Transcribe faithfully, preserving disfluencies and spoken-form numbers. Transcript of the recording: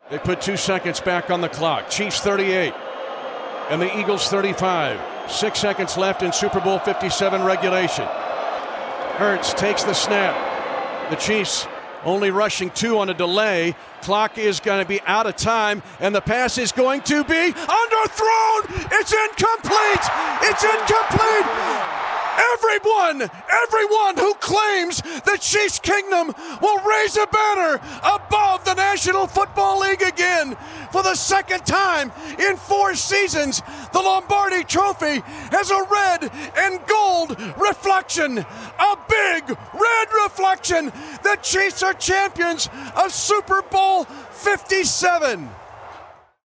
They put two seconds back on the clock. Chiefs thirty-eight and the Eagles thirty-five. Six seconds left in Super Bowl fifty-seven regulation. Hurts takes the snap. The Chiefs only rushing two on a delay. Clock is going to be out of time, and the pass is going to be underthrown. It's incomplete. It's incomplete. Everyone, everyone who claims the Chiefs Kingdom will raise a banner above the National Football League again. For the second time in four seasons, the Lombardi Trophy has a red and gold reflection, a big red reflection. The Chiefs are champions of Super Bowl fifty-seven.